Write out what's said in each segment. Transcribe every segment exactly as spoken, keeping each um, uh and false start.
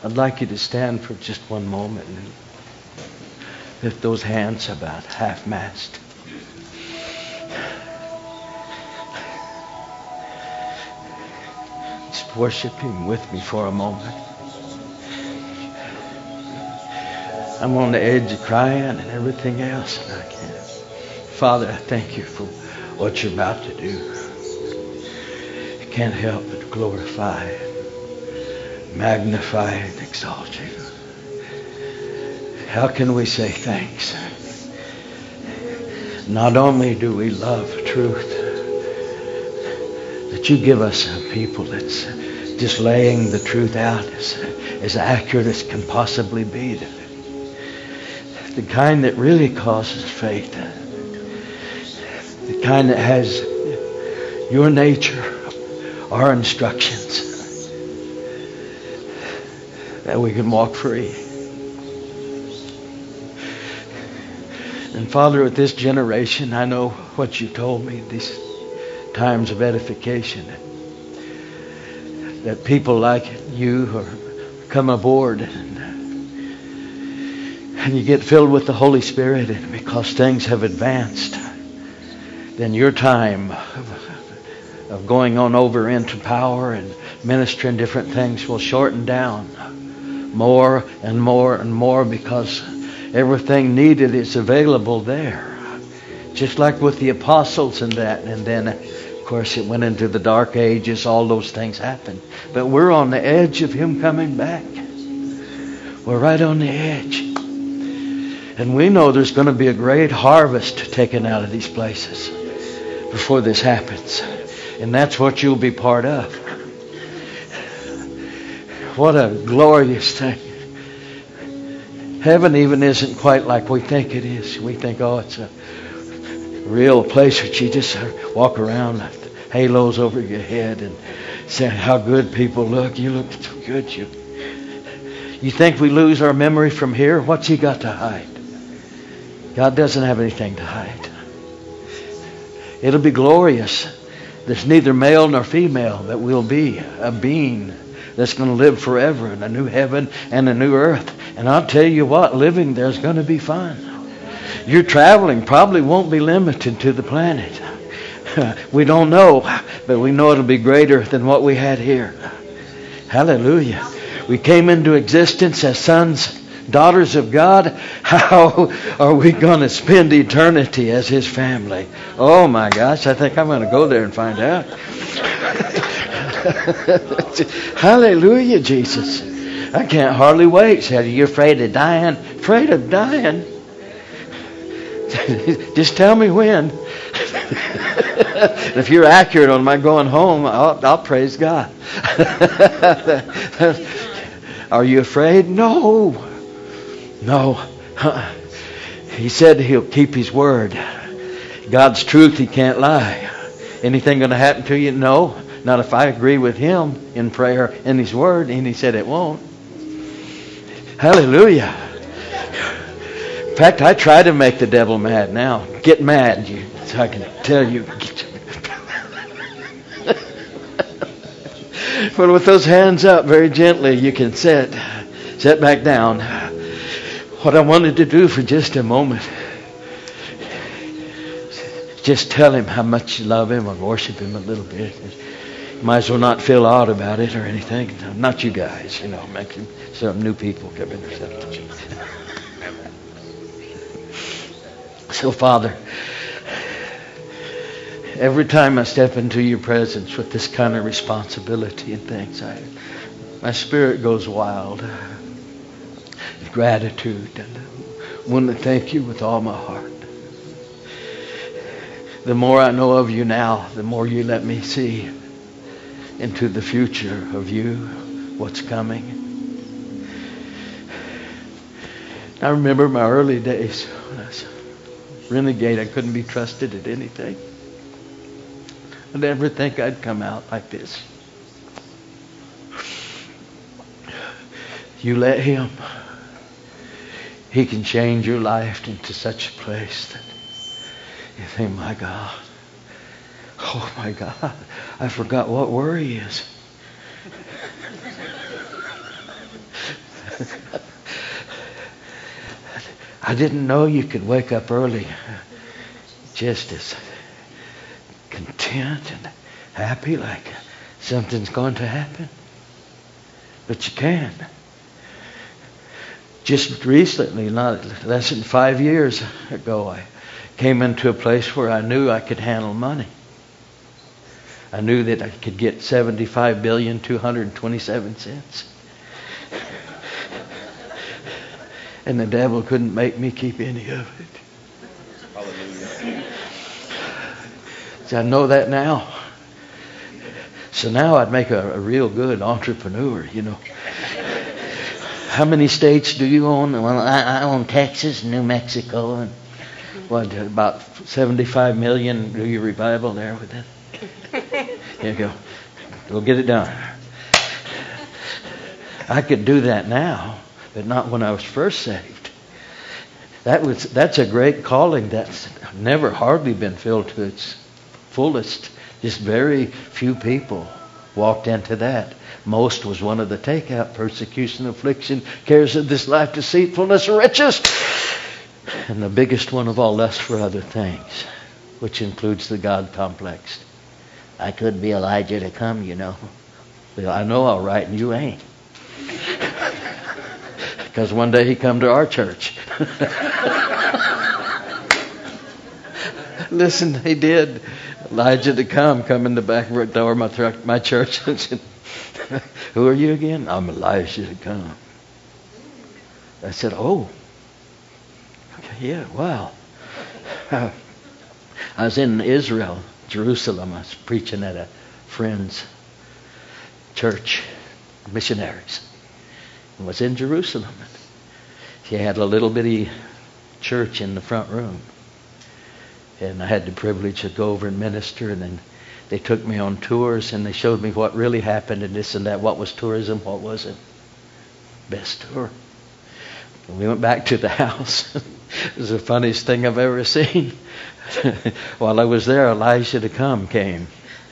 I'd like you to stand for just one moment and lift those hands about half-mast. Just worship Him with me for a moment. I'm on the edge of crying and everything else, and I can't. Father, I thank you for what you're about to do. I can't help but glorify, magnify, and exalt you. How can we say thanks? Not only do we love truth, that you give us a people that's just laying the truth out as, as accurate as can possibly be. The kind that really causes faith. The kind that has your nature, our instructions, that we can walk free. And Father, with this generation, I know what you told me, these times of edification, that people like you are come aboard and, and you get filled with the Holy Spirit, and because things have advanced, then your time of, of going on over into power and ministering different things will shorten down more and more and more, because everything needed is available there. Just like with the apostles and that. And then, of course, it went into the dark ages. All those things happened. But we're on the edge of Him coming back. We're right on the edge. And we know there's going to be a great harvest taken out of these places before this happens. And that's what you'll be part of. What a glorious thing. Heaven even isn't quite like we think it is. We think, oh, it's a real place that you just walk around, halos over your head, and say how good people look. You look so good. You, you think we lose our memory from here? What's He got to hide? God doesn't have anything to hide. It'll be glorious. There's neither male nor female, but we'll be a being that's going to live forever in a new heaven and a new earth. And I'll tell you what, living there's going to be fun. Your traveling probably won't be limited to the planet. We don't know, but we know it'll be greater than what we had here. Hallelujah. We came into existence as sons, daughters of God. How are we going to spend eternity as His family? Oh my gosh, I think I'm going to go there and find out. Hallelujah, Jesus. I can't hardly wait. Said, are you afraid of dying? Afraid of dying? Just tell me when. If you're accurate on my going home, I'll, I'll praise God. Are you afraid? No. No. He said He'll keep His word. God's truth, He can't lie. Anything going to happen to you? No. Not if I agree with Him in prayer in His word, and He said it won't. Hallelujah. In fact, I try to make the devil mad now. Get mad, you, so I can tell you. But with those hands up very gently, you can sit, sit back down. What I wanted to do for just a moment, just tell Him how much you love Him or worship Him a little bit. Might as well not feel odd about it or anything. Not you guys, you know, making some new people come in or something. So, Father, every time I step into your presence with this kind of responsibility and things, I, my spirit goes wild with gratitude, and I want to thank you with all my heart. The more I know of you now, the more you let me see into the future of you, what's coming. I remember my early days when I was a renegade. I couldn't be trusted at anything. I never think I'd come out like this. You let Him. He can change your life into such a place that you think, my God, oh my God, I forgot what worry is. I didn't know you could wake up early just as content and happy like something's going to happen. But you can. Just recently, not less than five years ago, I came into a place where I knew I could handle money. I knew that I could get seventy-five billion two hundred twenty-seven cents. And the devil couldn't make me keep any of it. Hallelujah. So I know that now. So now I'd make a, a real good entrepreneur, you know. How many states do you own? Well, I, I own Texas, New Mexico, and What, about seventy-five million? Do your revival there with that? Here you go. We'll get it done. I could do that now, but not when I was first saved. That was that's a great calling that's never hardly been filled to its fullest. Just very few people walked into that. Most was one of the takeout, persecution, affliction, cares of this life, deceitfulness, riches. And the biggest one of all, lust for other things, which includes the God complex. I could be Elijah to come, you know. Well, I know all right, and you ain't. Because one day he come to our church. Listen, he did. Elijah to come, come in the back door of my, truck, my church and said, who are you again? I'm Elijah to come. I said, oh. Yeah, wow. I was in Israel, Jerusalem. I was preaching at a friend's church, missionaries. I was in Jerusalem. She had a little bitty church in the front room. And I had the privilege to go over and minister. And then they took me on tours and they showed me what really happened and this and that. What was tourism? What wasn't? Best tour. And we went back to the house. It was the funniest thing I've ever seen. While I was there, Elijah to come came.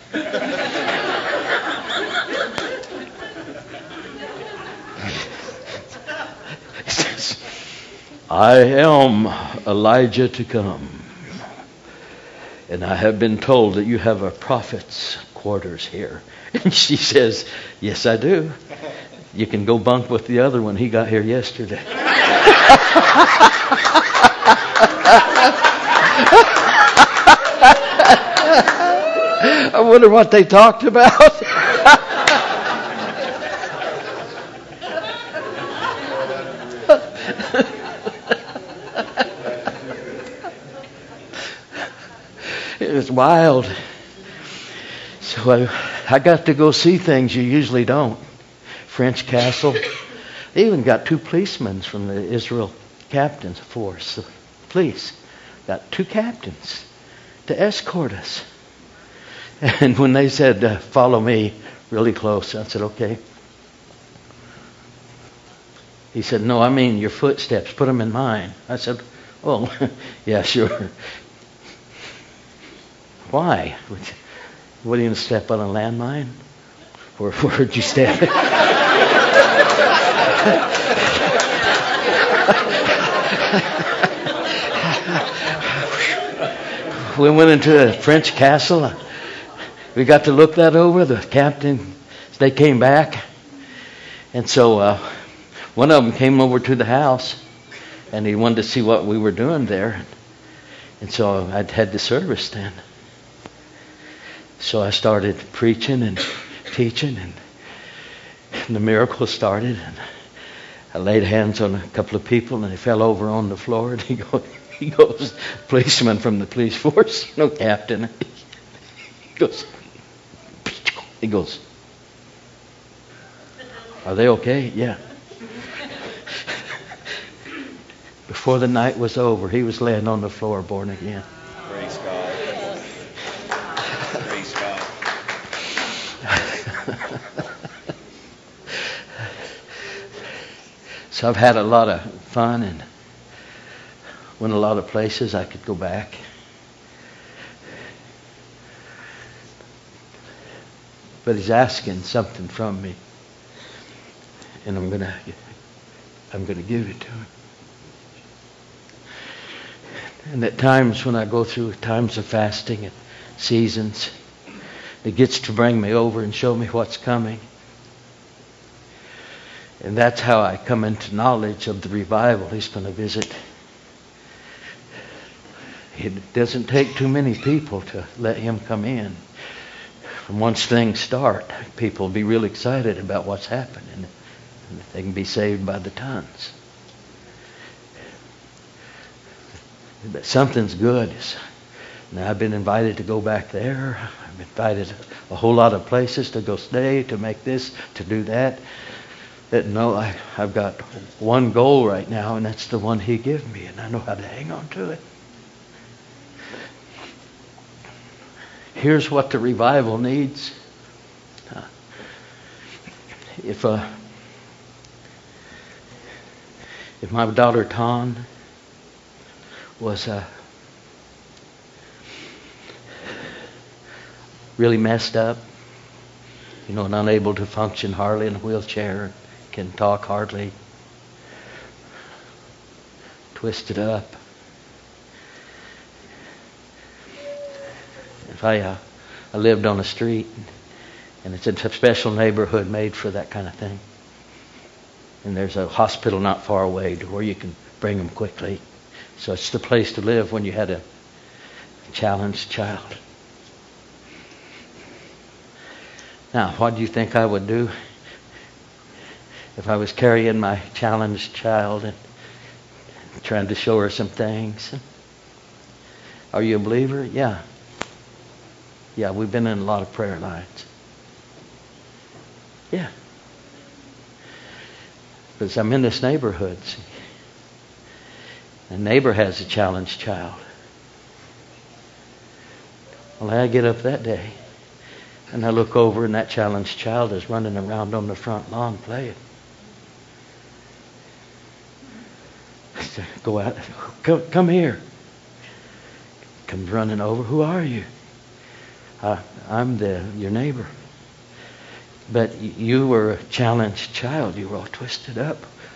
He says, I am Elijah to come. And I have been told that you have a prophet's quarters here. And she says, yes, I do. You can go bunk with the other one. He got here yesterday. I wonder what they talked about. It was wild. So I, I got to go see things you usually don't. French Castle. They even got two policemen from the Israel captain's force. The police got two captains to escort us. And when they said, uh, follow me really close, I said, okay. He said, no, I mean your footsteps. Put them in mine. I said, oh, yeah, sure. Why? What, are you going to step on a landmine? Where, where'd you step? We went into the French castle. We got to look that over. The captain, they came back. And so uh, one of them came over to the house and he wanted to see what we were doing there. And so I'd had the service then. So I started preaching and teaching, and, and the miracle started. And I laid hands on a couple of people, and they fell over on the floor. And he goes, he goes, policeman from the police force, you know, captain. He goes, he goes, are they okay? Yeah. Before the night was over, he was laying on the floor, born again. Praise God. Praise God. So I've had a lot of fun and went a lot of places. I could go back. But he's asking something from me. And I'm going to I'm going to give it to him. And at times when I go through times of fasting and seasons, it gets to bring me over and show me what's coming. And that's how I come into knowledge of the revival He's going to visit. It doesn't take too many people to let Him come in. And once things start, people will be real excited about what's happening. And they can be saved by the tons. But something's good. Now I've been invited to go back there. I've been invited a whole lot of places to go stay, to make this, to do that. That no, I, I've got one goal right now, and that's the one He gave me, and I know how to hang on to it. Here's what the revival needs. Uh, if uh, if my daughter Ton was uh, really messed up, you know, and unable to function hardly in a wheelchair, can talk hardly, twisted up. If I, uh, I lived on a street, and it's a special neighborhood made for that kind of thing, and there's a hospital not far away to where you can bring them quickly. So it's the place to live when you had a challenged child. Now, what do you think I would do if I was carrying my challenged child and trying to show her some things? Are you a believer? Yeah. Yeah, we've been in a lot of prayer lines. Yeah. Because I'm in this neighborhood. See? A neighbor has a challenged child. Well, I get up that day and I look over and that challenged child is running around on the front lawn playing. I say, go out. Come, come here. Comes running over. Who are you? Uh, I'm the your neighbor. But you were a challenged child. You were all twisted up.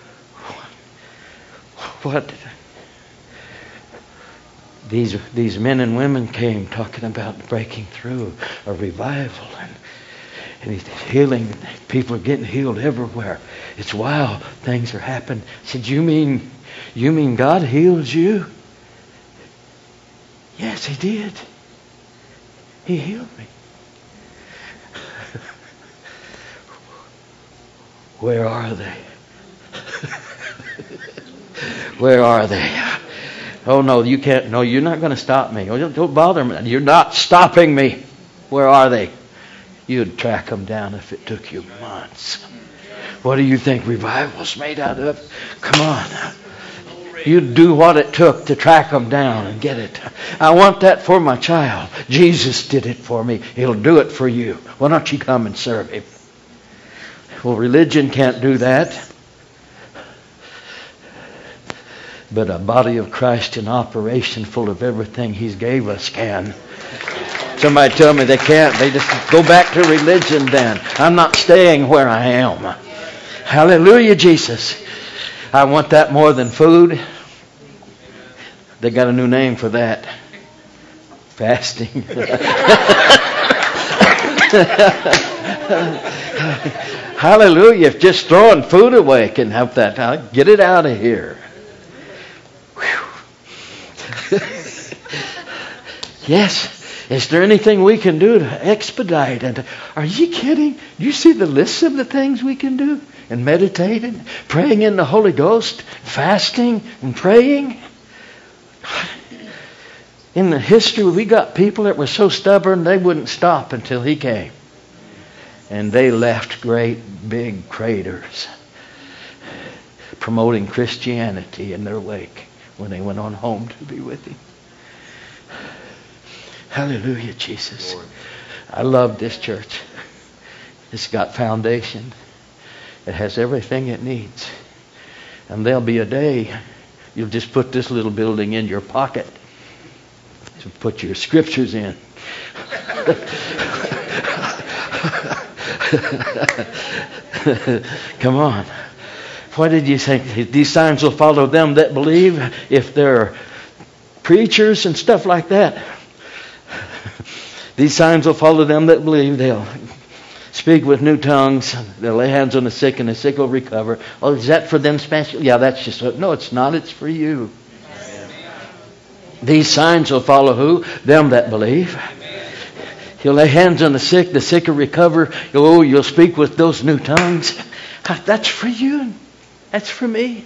What? These these men and women came talking about breaking through a revival and, and healing. People are getting healed everywhere. It's wow, things are happening. I said, you mean you mean God healed you? Yes, He did. He healed me. Where are they? Where are they? Oh, no, you can't. No, you're not going to stop me. Oh, don't, don't bother me. You're not stopping me. Where are they? You'd track them down if it took you months. What do you think revival's made out of? Come on. You'd do what it took to track them down and get it. I want that for my child. Jesus did it for me. He'll do it for you. Why don't you come and serve Him? Well, religion can't do that. But a body of Christ in operation full of everything He's gave us can. Somebody tell me they can't. They just go back to religion then. I'm not staying where I am. Hallelujah, Jesus. I want that more than food. They got a new name for that. Fasting. Hallelujah. If just throwing food away can help that, I'll get it out of here. Yes. Is there anything we can do to expedite? And are you kidding? Do you see the list of the things we can do? And meditating, praying in the Holy Ghost, fasting and praying. In the history, we got people that were so stubborn they wouldn't stop until He came. And they left great big craters promoting Christianity in their wake when they went on home to be with Him. Hallelujah, Jesus. Lord. I love this church. It's got foundation. It has everything it needs. And there'll be a day you'll just put this little building in your pocket. So put your scriptures in. Come on. What did you think? These signs will follow them that believe. If they're preachers and stuff like that, these signs will follow them that believe. They'll speak with new tongues. They'll lay hands on the sick and the sick will recover. Oh, is that for them special? Yeah, that's just what. No, it's not. It's for you. These signs will follow who? Them that believe. He'll lay hands on the sick. The sick will recover. Oh, you'll speak with those new tongues. That's for you. That's for me.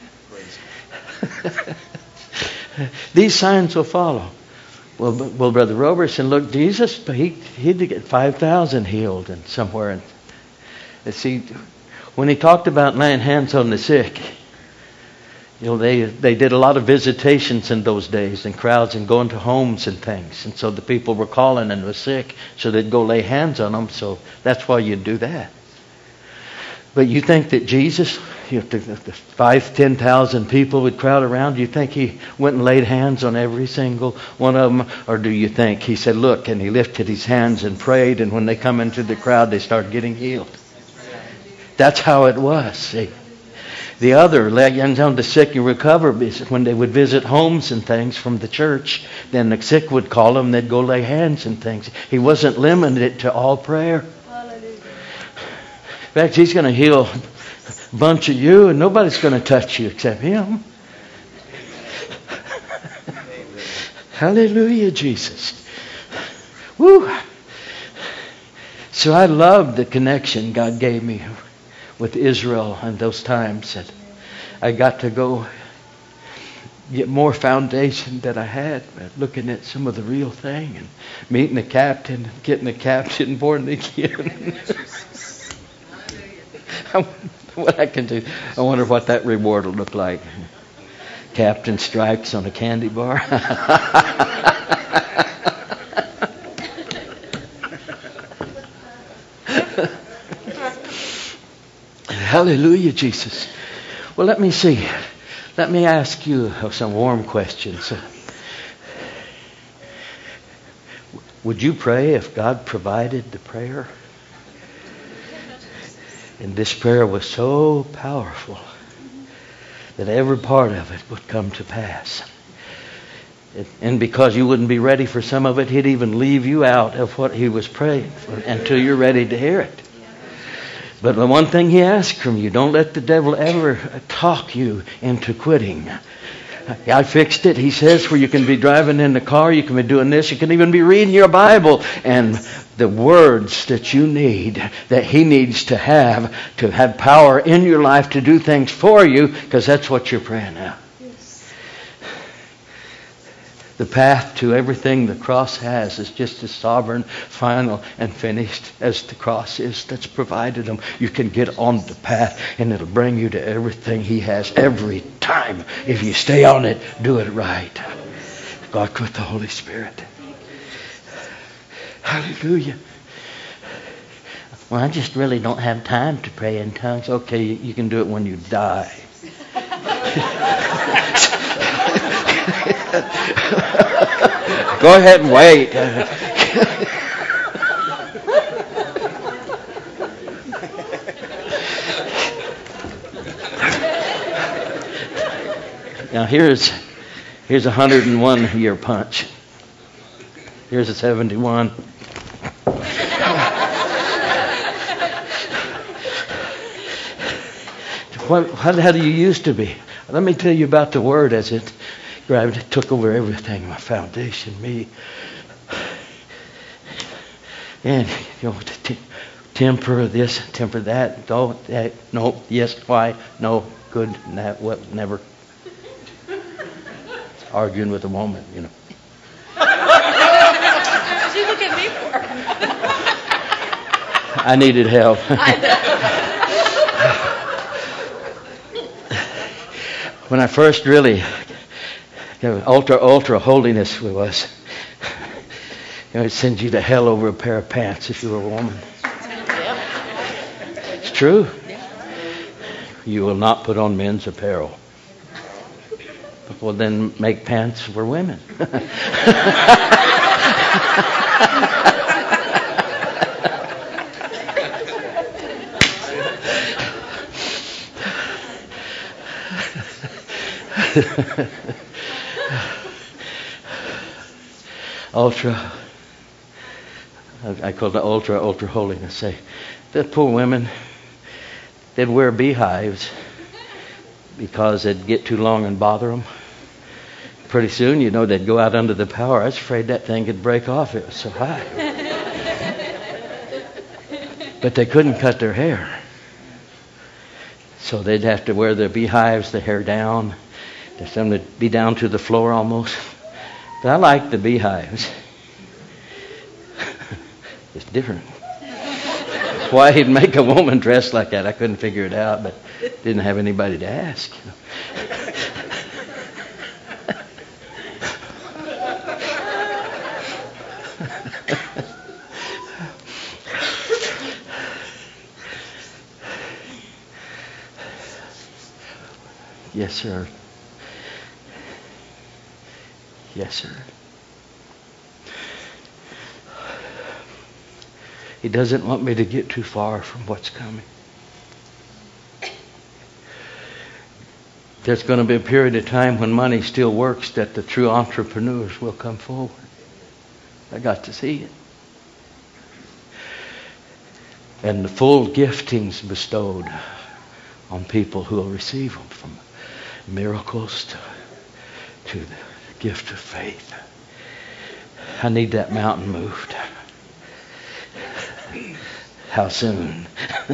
These signs will follow. Well, well, Brother Robertson, look, Jesus, he he did get five thousand healed and somewhere. And, and see, when he talked about laying hands on the sick, you know, they they did a lot of visitations in those days and crowds and going to homes and things. And so the people were calling and were sick, so they'd go lay hands on them. So that's why you'd do that. But you think that Jesus, you know, the, the five, ten thousand people would crowd around, you think he went and laid hands on every single one of them? Or do you think he said, look, and he lifted his hands and prayed, and when they come into the crowd, they start getting healed? That's how it was, see. The other, lay hands on the sick and recover, when they would visit homes and things from the church, then the sick would call them, they'd go lay hands and things. He wasn't limited to all prayer. In fact, he's going to heal a bunch of you, and nobody's going to touch you except him. Hallelujah, Jesus. Woo! So I love the connection God gave me with Israel and those times that I got to go get more foundation that I had, looking at some of the real thing and meeting the captain, getting the captain born again. What I can do. I wonder what that reward will look like. Captain Stripes on a candy bar. Hallelujah, Jesus. Well, let me see. Let me ask you some warm questions. Would you pray if God provided the prayer? And this prayer was so powerful that every part of it would come to pass. And because you wouldn't be ready for some of it, he'd even leave you out of what he was praying for until you're ready to hear it. But the one thing he asks from you, don't let the devil ever talk you into quitting. I fixed it, he says, where you can be driving in the car, you can be doing this, you can even be reading your Bible, and the words that you need, that he needs to have, to have power in your life to do things for you, because that's what you're praying now. Yes. The path to everything the cross has is just as sovereign, final, and finished as the cross is that's provided them. You can get on the path, and it'll bring you to everything he has every time. If you stay on it, do it right. God with the Holy Spirit. Hallelujah. Well, I just really don't have time to pray in tongues. Okay, you can do it when you die. Go ahead and wait. Now here's here's a hundred and one year punch. Here's a seventy-one. What, how, how do you used to be? Let me tell you about the Word as it grabbed, it took over everything, my foundation, me. And, you know, t- temper this, temper that, don't, that, no, yes, why, no, good, that, what, never. Arguing with a woman, you know. What did you look at me for? I needed help. I know. When I first really, you know, ultra, ultra holiness was, you know, it sends you to hell over a pair of pants if you were a woman. It's true. You will not put on men's apparel. Well, then make pants for women. ultra, I call it ultra, ultra holiness. Say, the poor women, they'd wear beehives because it'd get too long and bother them. Pretty soon, you know, they'd go out under the power. I was afraid that thing could break off. It was so high. But they couldn't cut their hair. So they'd have to wear their beehives, the hair down. Some would be down to the floor almost. But I like the beehives. It's different. Why he'd make a woman dress like that, I couldn't figure it out, but didn't have anybody to ask. Yes, sir. Yes, sir. He doesn't want me to get too far from what's coming. There's going to be a period of time when money still works that the true entrepreneurs will come forward. I got to see it. And the full giftings bestowed on people who will receive them, from miracles to, to the gift of faith. I need that mountain moved. How soon?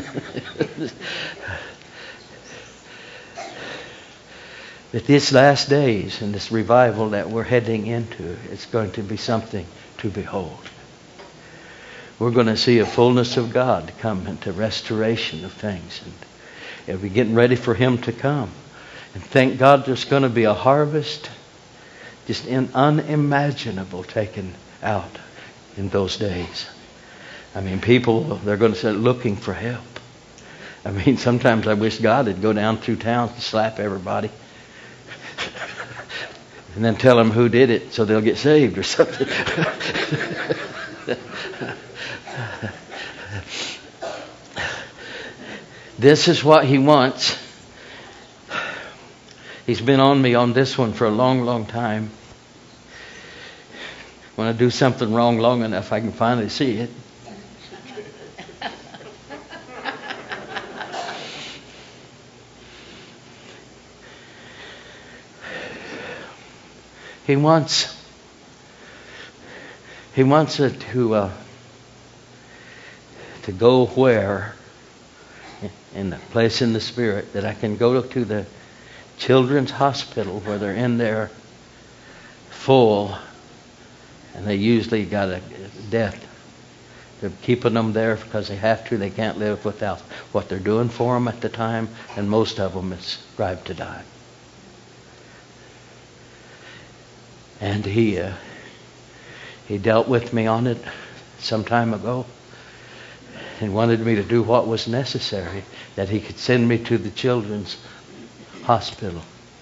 But these last days and this revival that we're heading into, it's going to be something to behold. We're going to see a fullness of God come into restoration of things. And we're getting ready for Him to come. And thank God there's going to be a harvest just in unimaginable taken out in those days. I mean, people, they're going to start looking for help. I mean, sometimes I wish God would go down through town and slap everybody. And then tell them who did it so they'll get saved or something. This is what He wants. He's been on me on this one for a long, long time. When I do something wrong long enough, I can finally see it. He wants, he wants it to uh, to go where, in the place in the Spirit, that I can go to the children's hospital where they're in there full, and they usually got a death. They're keeping them there because they have to. They can't live without what they're doing for them at the time, and most of them it's drive to die. And he uh, he dealt with me on it some time ago and wanted me to do what was necessary, that he could send me to the children's hospital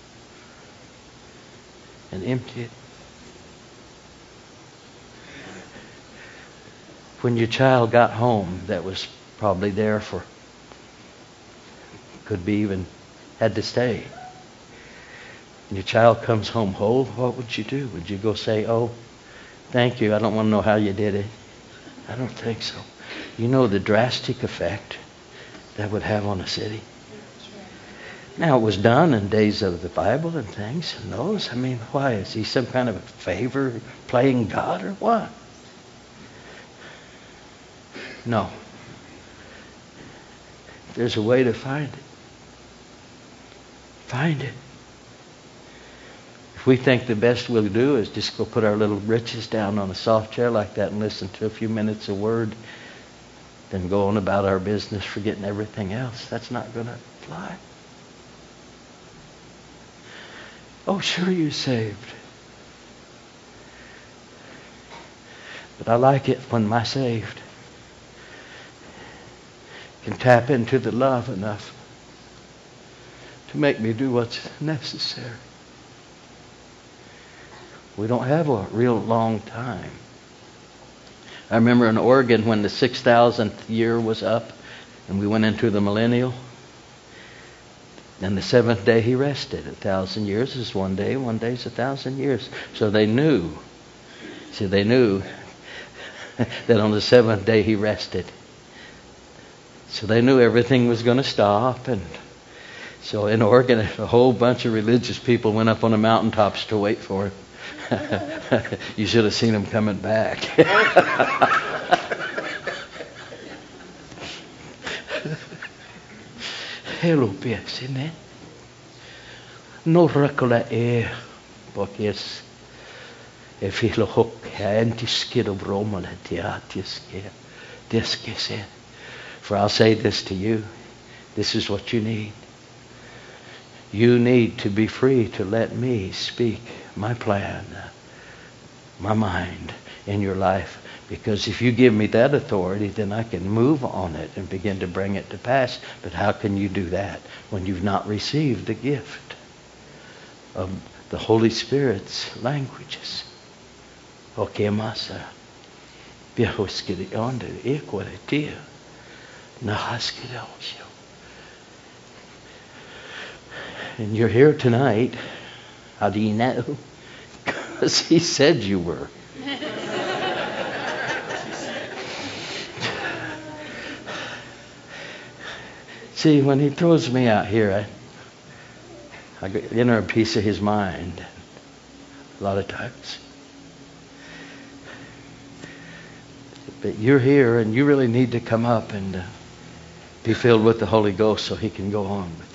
and empty it. When your child got home, that was probably there for, could be even had to stay. And your child comes home whole, what would you do? Would you go say, oh, thank you, I don't want to know how you did it? I don't think so. You know the drastic effect that would have on a city. Now, it was done in days of the Bible and things and those. I mean, why? Is he some kind of a favor playing God or what? No. There's a way to find it. Find it. If we think the best we'll do is just go put our little britches down on a soft chair like that and listen to a few minutes of word, then go on about our business, forgetting everything else, that's not going to fly. Oh, sure, you're saved. But I like it when my saved can tap into the love enough to make me do what's necessary. We don't have a real long time. I remember in Oregon when the six thousandth year was up and we went into the millennial, And the seventh day he rested. A thousand years is one day. One day is a thousand years. So they knew. See, they knew that on the seventh day he rested. So they knew everything was going to stop. And so in Oregon, a whole bunch of religious people went up on the mountaintops to wait for him. You should have seen him coming back. Hello, Piesine. No recola e pokies e filo hoc antiskido bromala tiatiske diskese. For I'll say this to you. This is what you need. You need to be free to let me speak my plan, my mind in your life. Because if you give me that authority, then I can move on it and begin to bring it to pass. But how can you do that when you've not received the gift of the Holy Spirit's languages? Okay, masa. Biahoskiri onde equalitia. Nahaskidosho. And you're here tonight. How do you know? Because he said you were. See, when he throws me out here, I, I enter a piece of his mind a lot of times. But you're here, and you really need to come up and uh, be filled with the Holy Ghost so he can go on with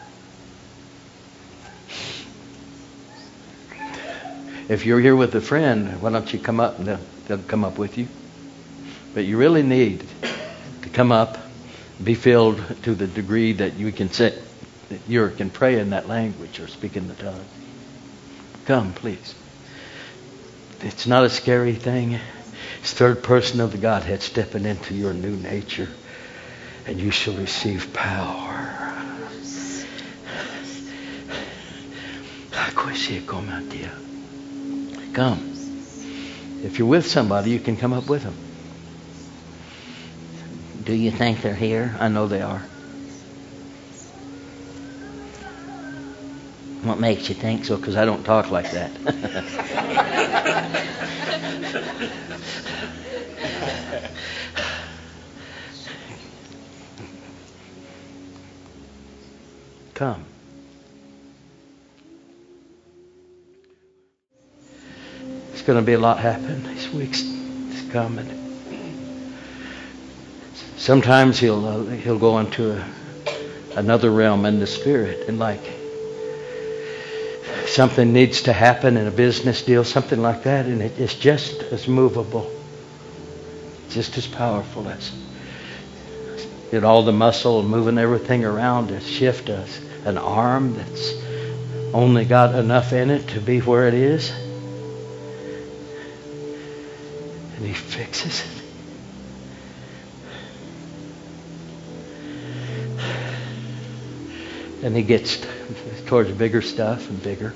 you. If you're here with a friend, why don't you come up and they'll, they'll come up with you. But you really need to come up, be filled to the degree that you can say that you can pray in that language or speak in the tongue. Come, please. It's not a scary thing. It's third person of the Godhead stepping into your new nature, and you shall receive power. Come. If you're with somebody, you can come up with them. Do you think they're here? I know they are. What makes you think so? Because I don't talk like that. Come. There's going to be a lot happen these weeks to come. And sometimes he'll uh, he'll go into a, another realm in the spirit, and like something needs to happen in a business deal, something like that, and it, it's just as movable, just as powerful as get all the muscle and moving everything around to shift us an arm that's only got enough in it to be where it is, and he fixes it. And he gets towards bigger stuff and bigger.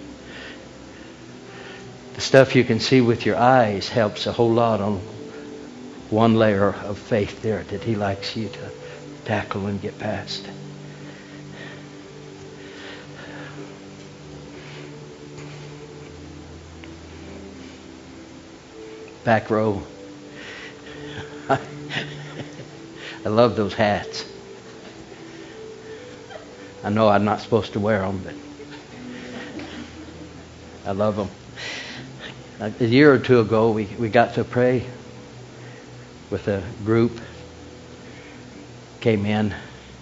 The stuff you can see with your eyes helps a whole lot on one layer of faith there that he likes you to tackle and get past. Back row. I love those hats. I know I'm not supposed to wear them, but I love them. A year or two ago, we, we got to pray with a group. Came in.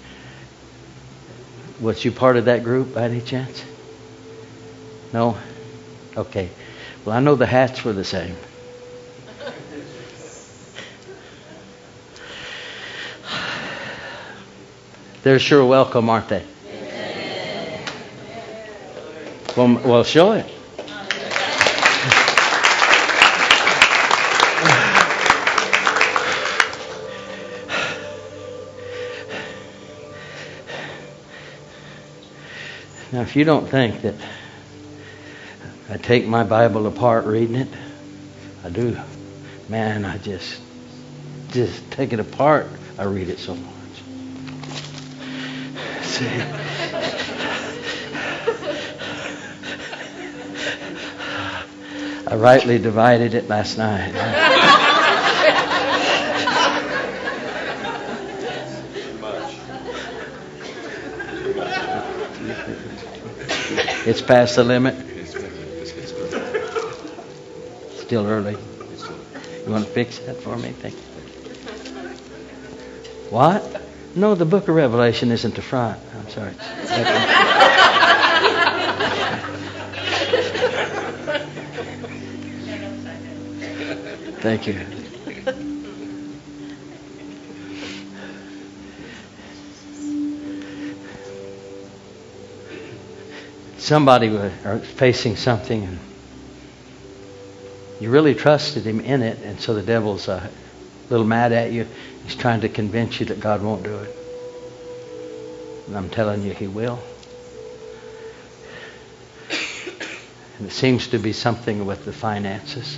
Was you part of that group by any chance? No? Okay. Well, I know the hats were the same. They're sure welcome, aren't they? Well, well, show it. Now, if you don't think that I take my Bible apart reading it, I do. Man, I just, just take it apart. I read it so much. See? I rightly divided it last night. It's past the limit. Still early. You want to fix that for me? Thank you. What? No, the book of Revelation isn't the front. I'm sorry. Thank you. Somebody was facing something and you really trusted him in it, and so the devil's uh, a little mad at you. He's trying to convince you that God won't do it. And I'm telling you, he will. And it seems to be something with the finances.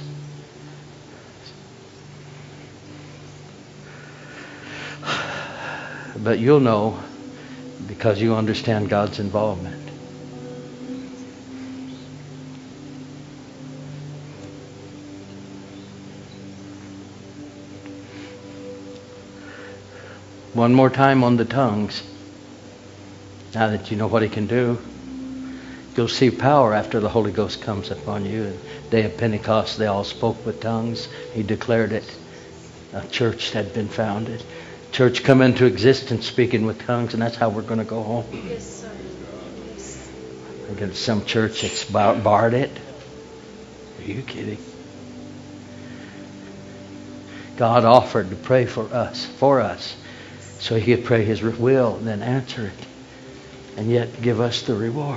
But you'll know because you understand God's involvement. One more time on the tongues. Now that you know what he can do, you'll see power after the Holy Ghost comes upon you. And day of Pentecost, they all spoke with tongues. He declared it. A church had been founded. Church come into existence speaking with tongues, and that's how we're going to go home. Yes, sir. Yes. We're going to some church that's bar- barred it. Are you kidding? God offered to pray for us, for us, so he could pray his will and then answer it, and yet give us the reward.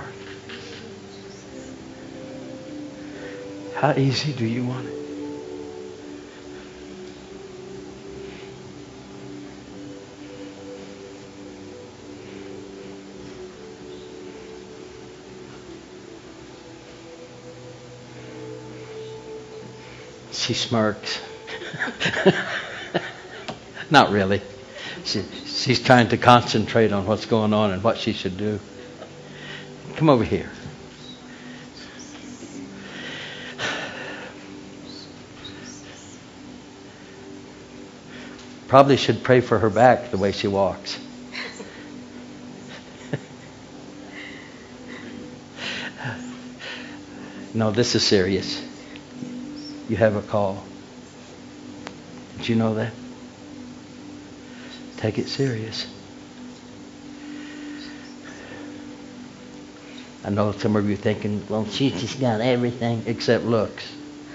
How easy do you want it? She smirks. Not really. She, she's trying to concentrate on what's going on and what she should do. Come over here. Probably should pray for her back the way she walks. No, this is serious. You have a call. Did you know that? Take it serious. I know some of you are thinking, well, she's just got everything except looks.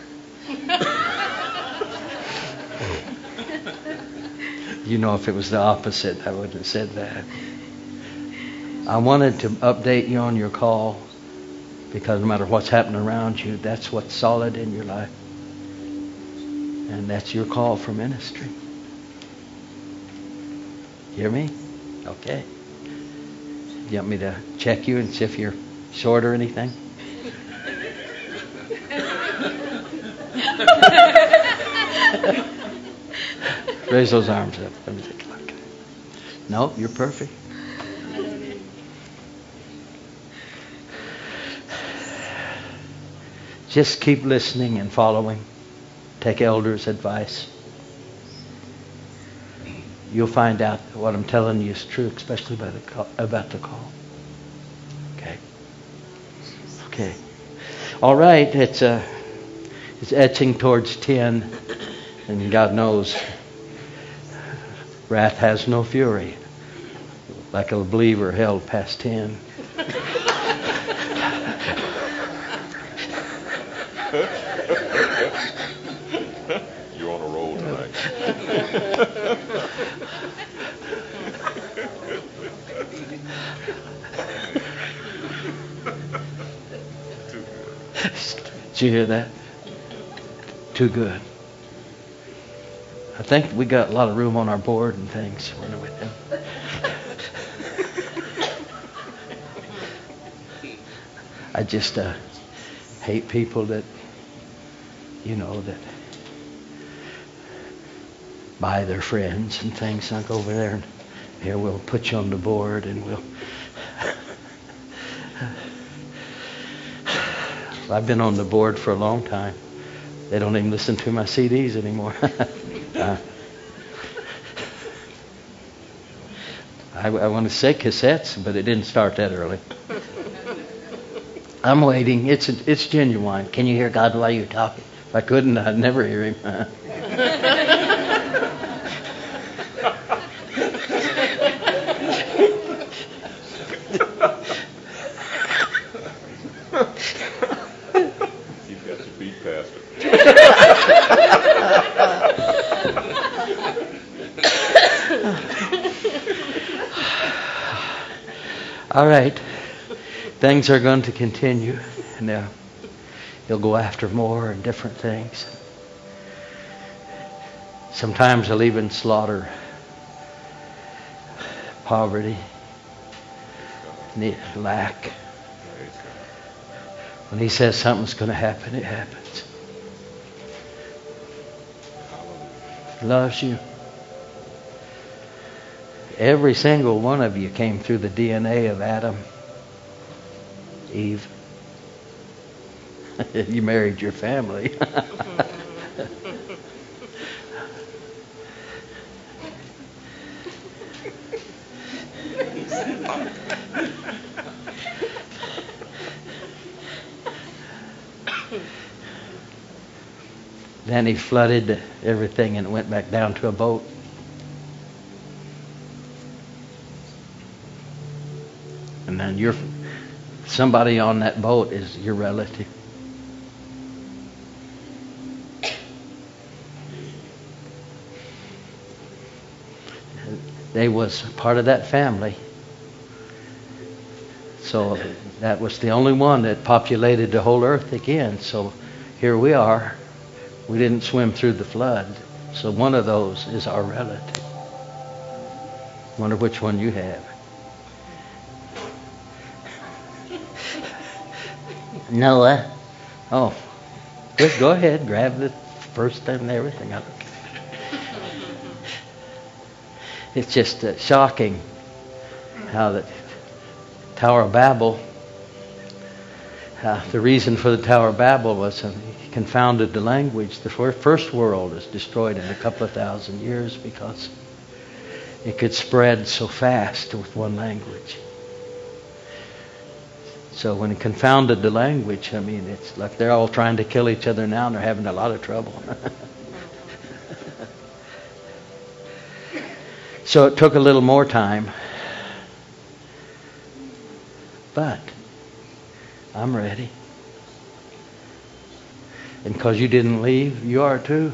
You know, if it was the opposite, I wouldn't have said that. I wanted to update you on your call because no matter what's happening around you, that's what's solid in your life. And that's your call for ministry. Hear me? Okay. You want me to check you and see if you're short or anything? Raise those arms up. Let me take a look. No, you're perfect. Just keep listening and following. Take elders' advice. You'll find out that what I'm telling you is true, especially by the call, about the call. Okay. Okay. All right. It's uh, it's etching towards ten, and God knows, wrath has no fury, like a believer held past ten. You're on a roll tonight. Did you hear that? Too good. I think we got a lot of room on our board and things. With them. I just uh, hate people that, you know, that buy their friends and things. I go over there and here we'll put you on the board and we'll. I've been on the board for a long time. They don't even listen to my C Ds anymore. uh, I, I want to say cassettes, but it didn't start that early. I'm waiting. It's it's genuine. Can you hear God while you're talking? If I couldn't, I'd never hear Him. You've got your beat past it. All right. Things are going to continue. Now, He'll go after more and different things. Sometimes He'll even slaughter poverty, need, lack. When He says something's going to happen, it happens. He loves you. Every single one of you came through the D N A of Adam, Eve. You married your family. Then He flooded everything and it went back down to a boat. And then you're, somebody on that boat is your relative. They was part of that family. So that was the only one that populated the whole earth again. So here we are. We didn't swim through the flood. So one of those is our relative. Wonder which one you have. Noah. Oh, just go ahead. Grab the first and everything. I don't care. It's just uh, shocking how the Tower of Babel, uh, the reason for the Tower of Babel was uh, he confounded the language. The first world is destroyed in a couple of thousand years because it could spread so fast with one language. So when he confounded the language, I mean, it's like they're all trying to kill each other now and they're having a lot of trouble. So it took a little more time. But I'm ready. And because you didn't leave, you are too.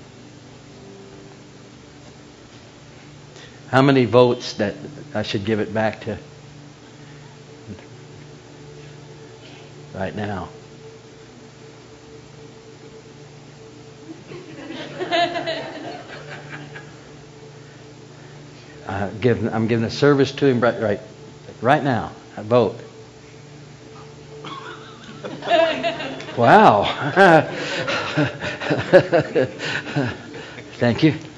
How many votes that I should give it back to right now? Uh, give, I'm giving a service to Him right, right, right now. I vote. Wow. Thank you.